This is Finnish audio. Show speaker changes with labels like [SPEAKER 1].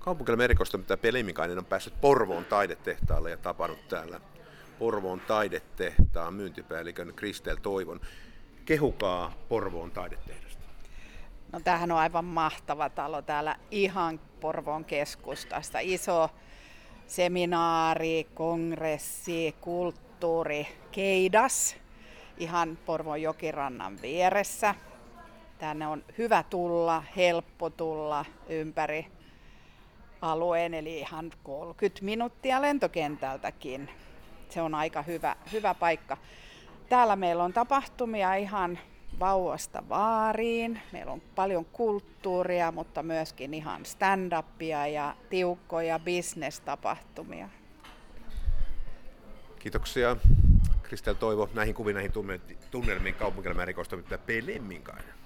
[SPEAKER 1] Kaupunkielämän erikoistoimittaja P. Lemminkainen on päässyt Porvoon taidetehtaalle ja tapannut täällä Porvoon taidetehtaan myyntipäällikön Kristel Toivon. Kehukaa Porvoon taidetehdasta.
[SPEAKER 2] No tämähän on aivan mahtava talo täällä ihan Porvoon keskustasta. Iso seminaari, kongressi, kulttuuri, keidas ihan Porvoon jokirannan vieressä. Tänne on hyvä tulla, helppo tulla ympäri alueen, eli ihan 30 minuuttia lentokentältäkin. Se on aika hyvä paikka. Täällä meillä on tapahtumia ihan vauvasta vaariin. Meillä on paljon kulttuuria, mutta myöskin ihan stand-upia ja tiukkoja business-tapahtumia.
[SPEAKER 1] Kiitoksia Kristel Toivo näihin kuviin, näihin tunnelmiin kaupunkielämän erikoistoimittaja P. Lemminkainen.